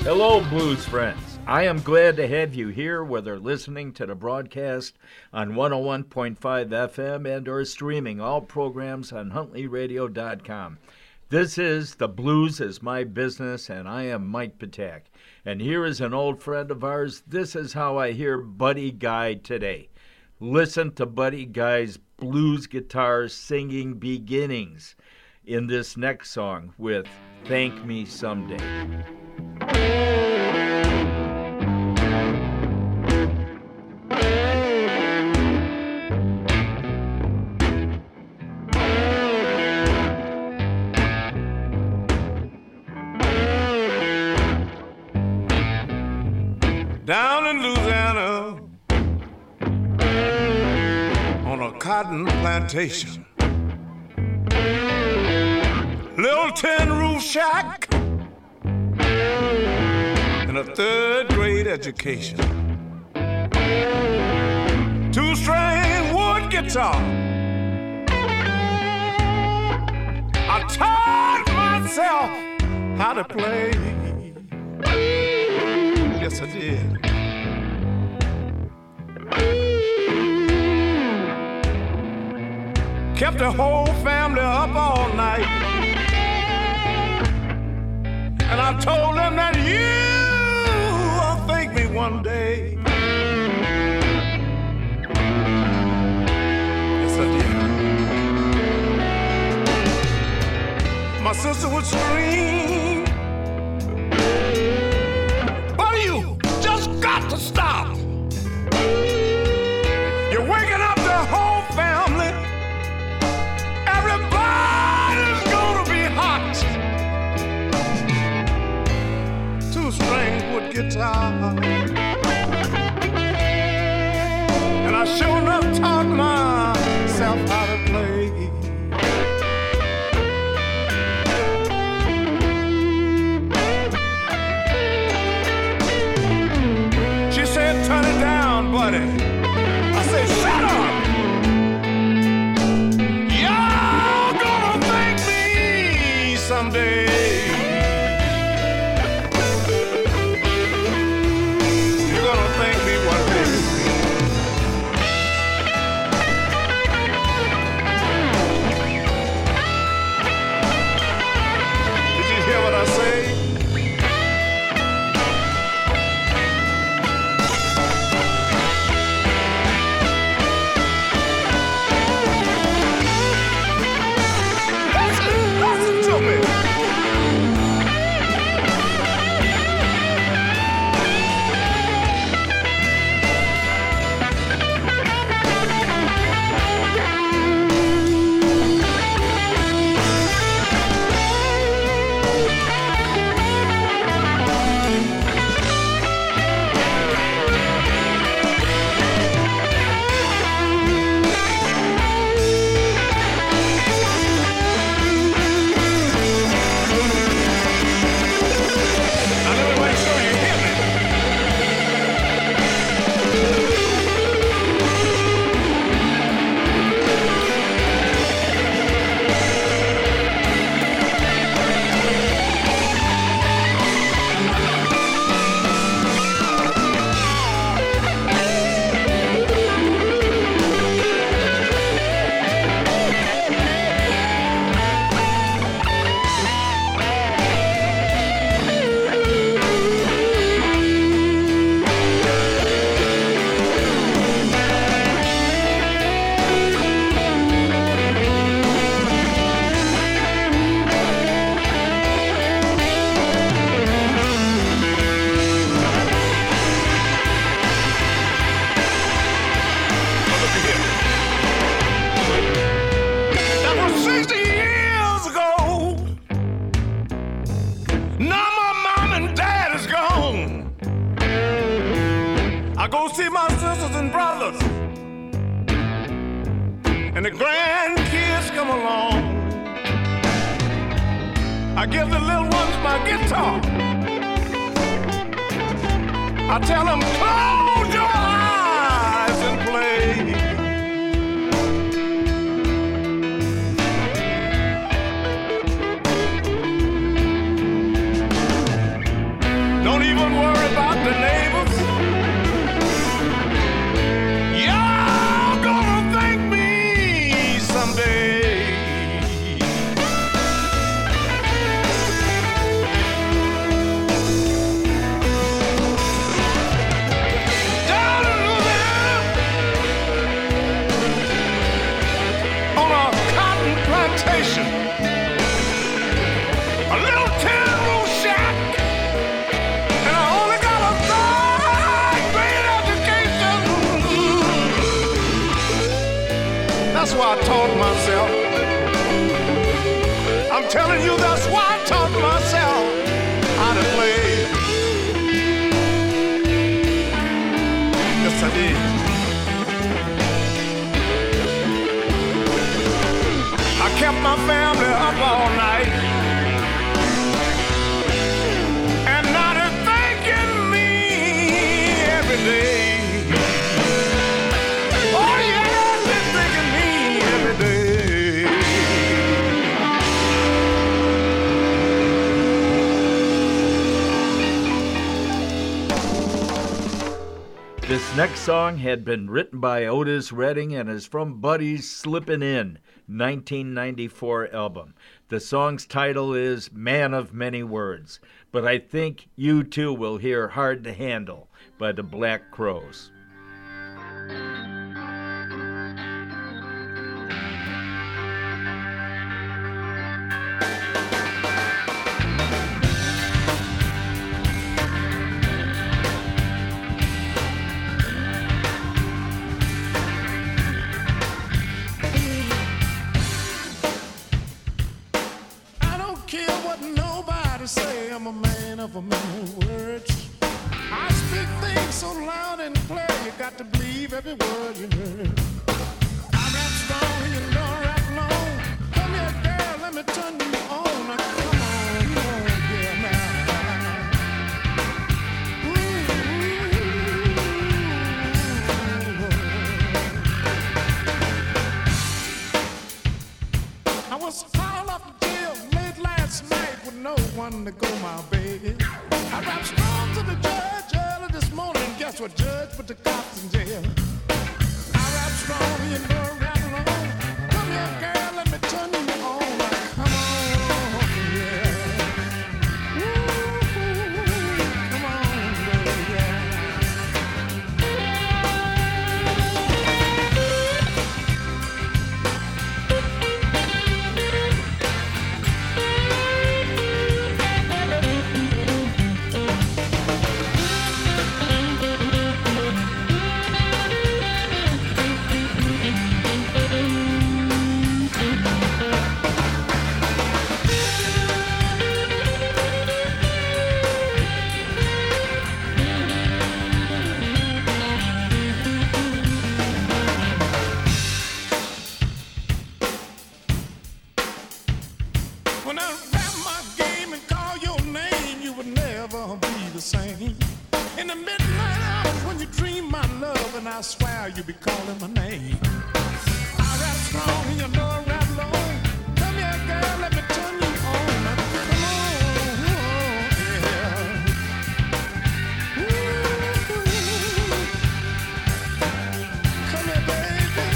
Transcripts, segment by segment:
Hello, blues friends. I am glad to have you here, whether listening to the broadcast on 101.5 FM and or streaming all programs on HuntleyRadio.com. This is The Blues is My Business, and I am Mike Patak. And here is an old friend of ours. This is how I hear Buddy Guy today. Listen to Buddy Guy's blues guitar singing beginnings in this next song with Thank Me Someday. Down in Louisiana, on a cotton plantation, little tin roof shack, and a third grade education, two-string wood guitar. I taught myself how to play. Yes, I did. Kept the whole family up all night, and I told them that you'll thank me one day. Yes, I did. My sister would scream, "Buddy, you just got to stop. You're waking up the whole family. Everybody's gonna be hot." Two-string wood guitar, and I sure enough taught myself how to play. She said, "Turn it down, buddy." I said, "Shut up. Y'all gonna thank me someday." You're gonna thank me one day. Did you hear what I say? Listen to me. Now let me make sure you hear me. Now look here. That was 60 years ago. Now my mom and dad is gone. I go see my sisters and brothers, and the grandkids come along. I give the little ones my guitar. I tell them, close your eyes and play. Don't even worry about the neighbors. Y'all gonna thank me someday. Down in Louisiana, on a cotton plantation, a little tin roof shack, and I only got a third-grade education. That's why I taught myself. I'm telling you, that's why I taught myself how to play. Yes, I did. I kept my family up all night, and now they're thanking me every day. Oh yeah, they're thanking me every day. This next song had been written by Otis Redding and is from Buddy's Slippin' In 1994 album. The song's title is Man of Many Words, but I think you too will hear Hard to Handle by the Black Crowes. I don't care what nobody say, I'm a man of a many words. I speak things so loud and clear, you got to believe every word you heard. I rap strong, you don't rap long. Come here, girl, let me turn you on. Now, come on, yeah, now. I was called up to jail late last night with no one to go my baby. I rap strong to the judge early this morning. Guess what, judge? Put the cops in jail. I rap strong, you know, rap long. Come here, girl, let me turn you on. Now, come on, yeah. Come on, baby. When I rap my game and call your name, you would never be the same. In the midnight hours when you dream my love, and I swear you be calling my name. I rap strong and you know I rap low. Come here, girl, let me turn you on. Now, come on, yeah. Come here, baby.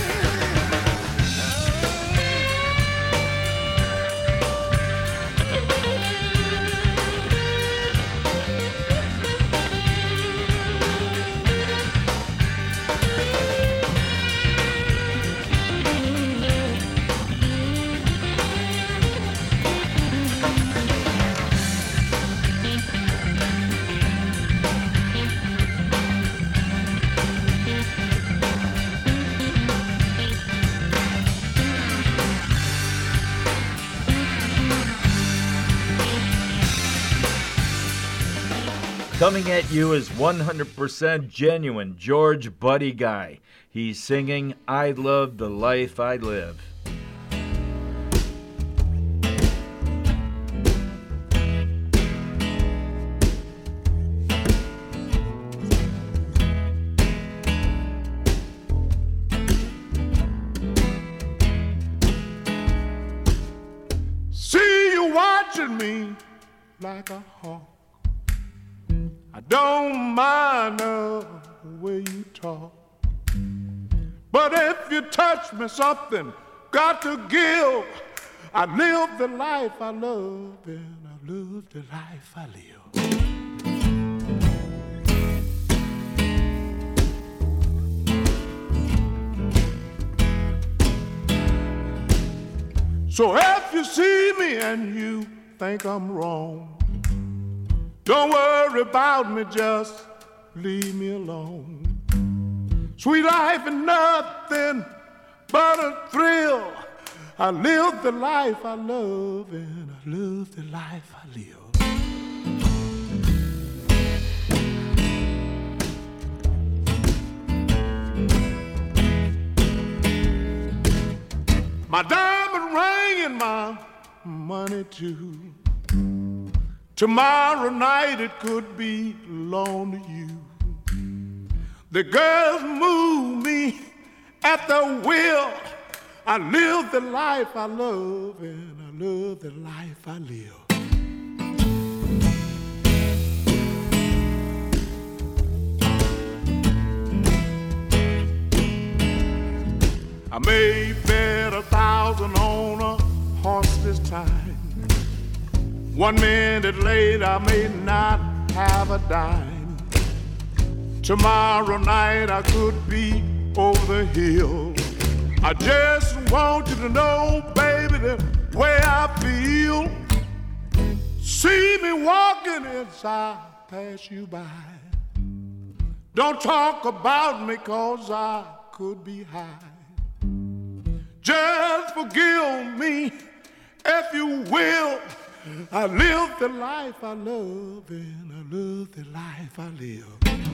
Coming at you is 100% genuine George Buddy Guy. He's singing I Love the Life I Live. See you watching me like a hawk. I don't mind the way you talk, but if you touch me, something got to give. I live the life I love, and I love the life I live. So if you see me and you think I'm wrong, don't worry about me, just leave me alone. Sweet life is nothing but a thrill. I live the life I love, and I love the life I live. My diamond ring and my money too. Tomorrow night it could be loaned to you. The girls move me at the will. I live the life I love, and I love the life I live. I may bet 1,000 on a horse this time. 1 minute later, I may not have a dime. Tomorrow night, I could be over the hill. I just want you to know, baby, the way I feel. See me walking as I pass you by. Don't talk about me, 'cause I could be high. Just forgive me if you will. I live the life I love, and I love the life I live.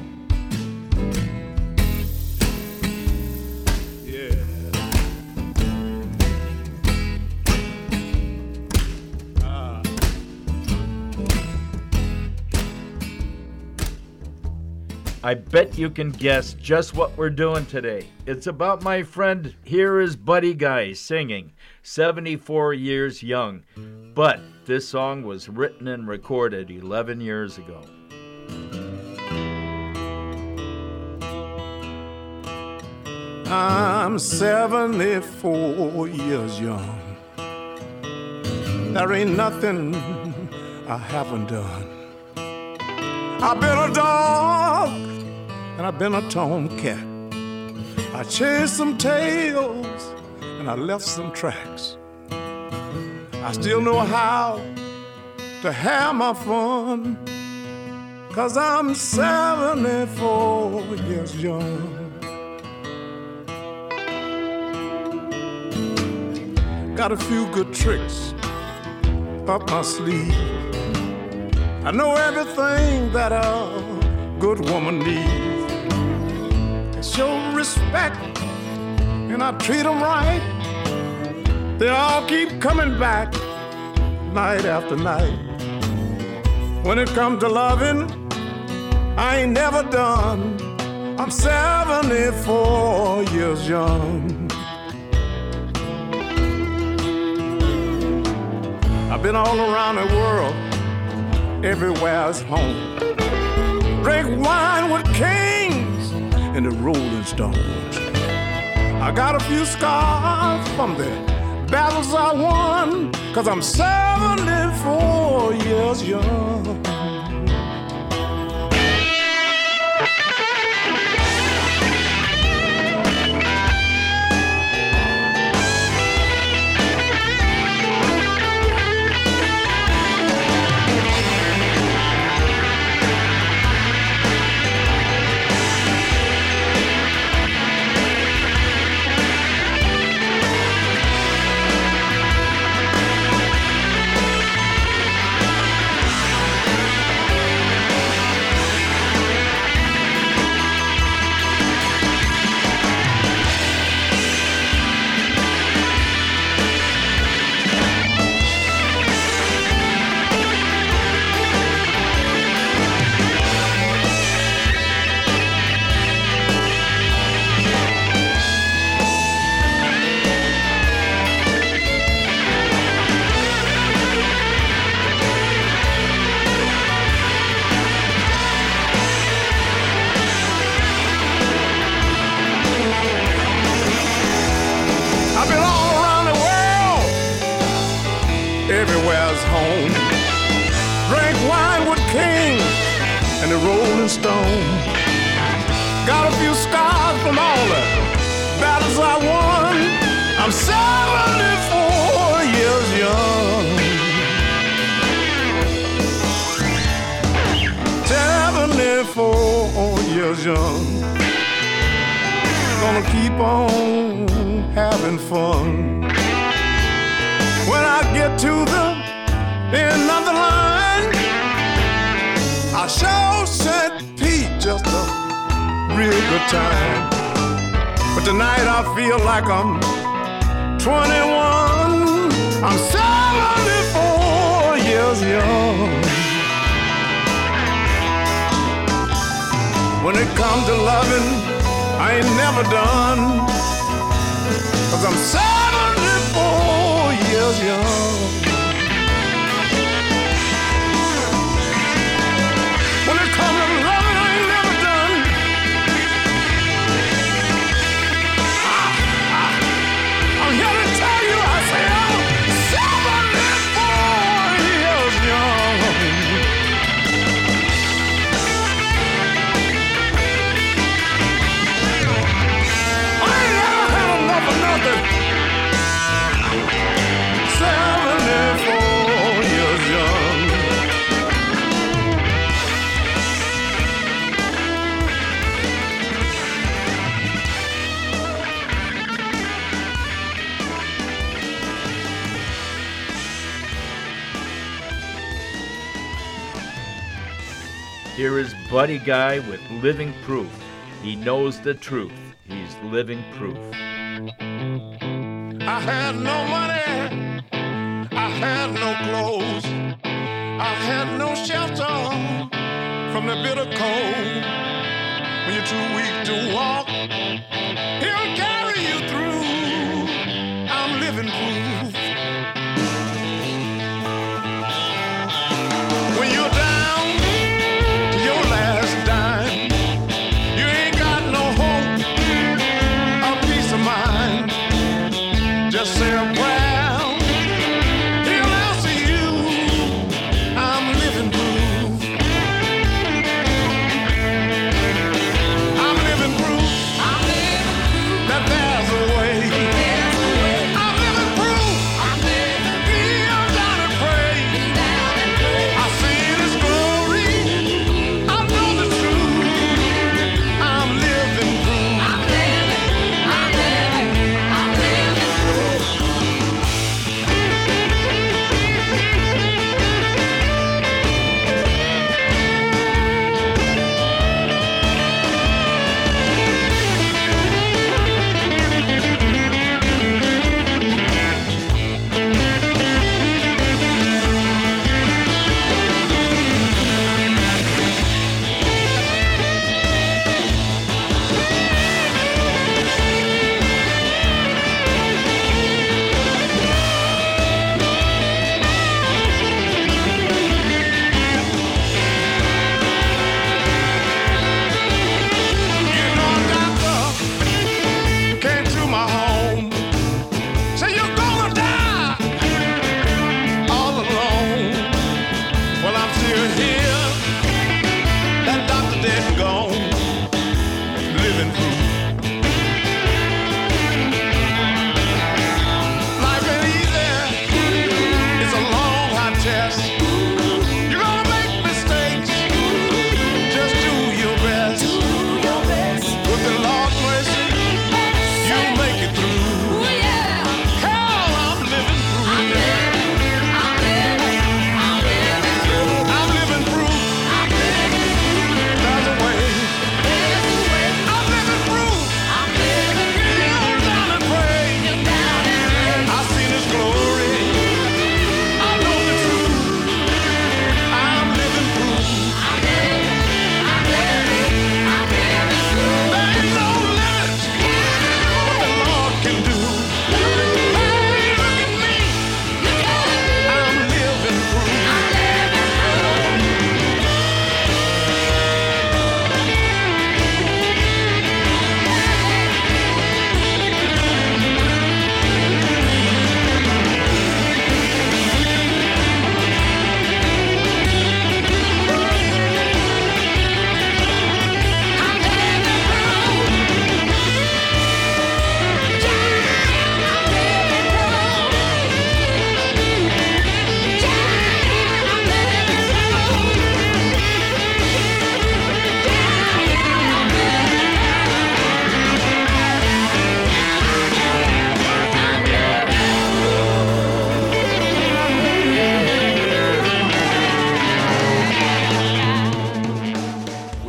Yeah. I bet you can guess just what we're doing today. It's about my friend, here is Buddy Guy singing, 74 years young. But this song was written and recorded 11 years ago. I'm 74 years young. There ain't nothing I haven't done. I've been a dog and I've been a tomcat. I chased some tails and I left some tracks. I still know how to have my fun, 'cause I'm 74 years young. Got a few good tricks up my sleeve. I know everything that a good woman needs. I show respect and I treat them right. They all keep coming back night after night. When it comes to loving, I ain't never done. I'm 74 years young. I've been all around the world, everywhere's home. Drink wine with kings and the Rolling Stones. I got a few scars from the battles I won, 'cause I'm 74 years young. and the Rolling Stone. Got a few scars from all the battles I won. I'm 74 years young. 74 years young. Gonna keep on having fun. When I get to the end of the line, I sure sent Pete just a real good time. But tonight I feel like I'm 21. I'm 74 years young. When it comes to loving, I ain't never done. 'Cause I'm 74 years young. When it comes to loving, I ain't never done. I'm here to tell you, I say I'm 74 years young. I ain't never had enough of nothing. 74 years young. Here is Buddy Guy with Living Proof. He knows the truth. He's living proof. I had no money, I had no clothes, I had no shelter from the bitter cold. When you're too weak to walk, he'll carry you through. I'm living proof. When you're down to your last dime, you ain't got no hope or peace of mind. Just say a prayer, he'll answer you. I'm living proof. I'm living proof that there's a way. I'm living proof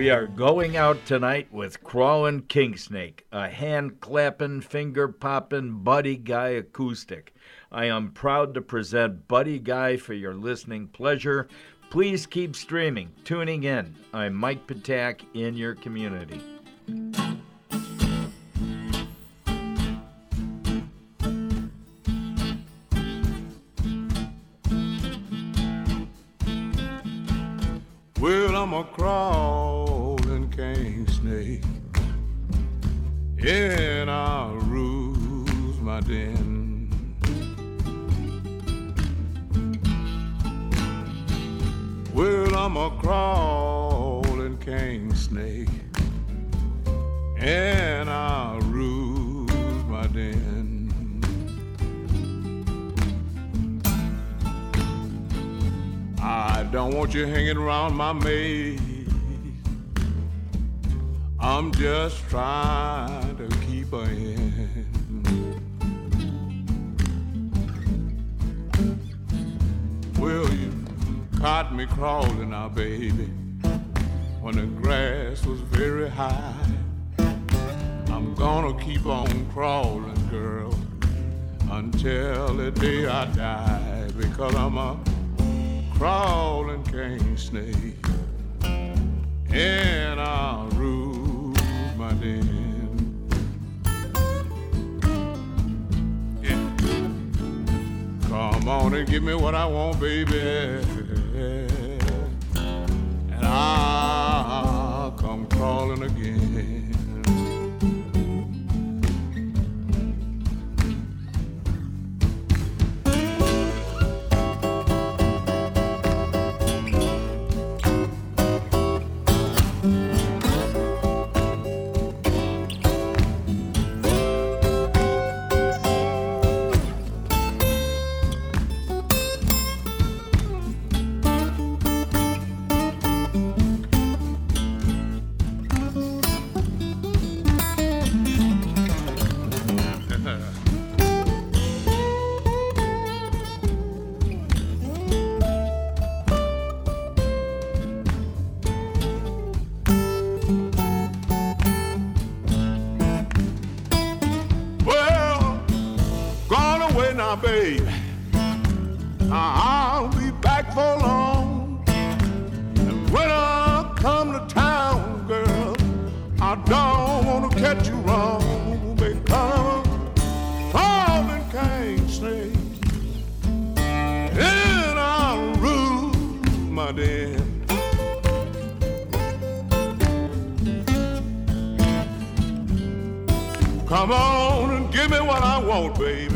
We are going out tonight with Crawlin' Kingsnake, a hand-clapping, finger-popping Buddy Guy acoustic. I am proud to present Buddy Guy for your listening pleasure. Please keep streaming, tuning in. I'm Mike Patak in your community. Well, I'm a crawling king snake, and I ruse my den. Well, I'm a crawling king snake, and I ruse my den. I don't want you hanging around my maid. I'm just trying to keep her in. Well, you caught me crawling now, baby, when the grass was very high. I'm gonna keep on crawling, girl, until the day I die, because I'm a crawling king snake, and I'll rule my den. Yeah. Come on and give me what I want, baby, and I'll come crawling again. Babe, I'll be back for long. And when I come to town, girl, I don't want to catch you wrong, because I'm a king snake, and I'll rule my den. Come on and give me what I want, baby,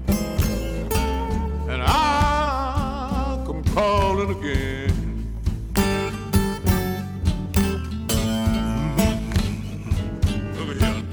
and I'll come calling again. Look at here.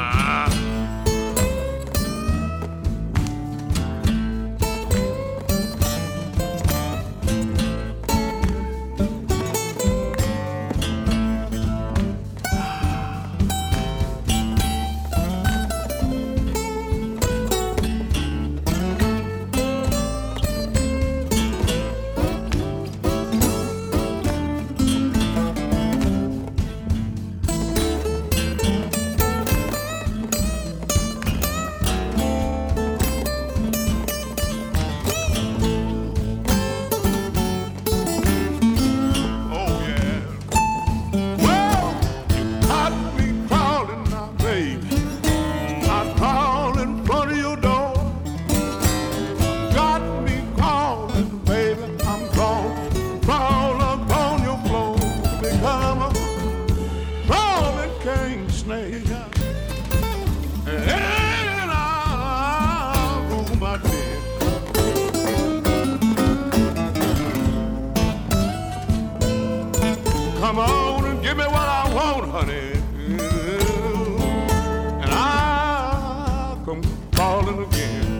Come on and give me what I want, honey, and I'll come calling again.